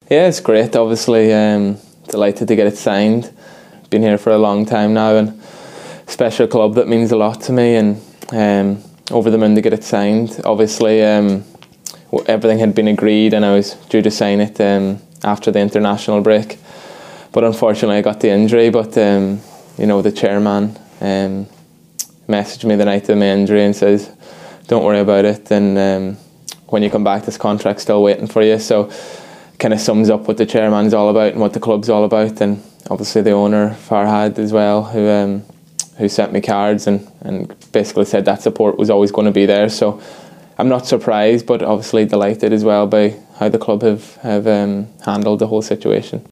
Yeah, it's great. Obviously, delighted to get it signed. Been here for a long time now, and special club that means a lot to me, and over the moon to get it signed. Obviously, everything had been agreed, and I was due to sign it after the international break. But unfortunately, I got the injury. But the chairman messaged me the night of my injury and says, "Don't worry about it. And when you come back, this contract's still waiting for you." So, kind of sums up what the chairman's all about and what the club's all about, and obviously the owner Farhad as well, who sent me cards and basically said that support was always going to be there. So I'm not surprised, but obviously delighted as well by how the club have handled the whole situation.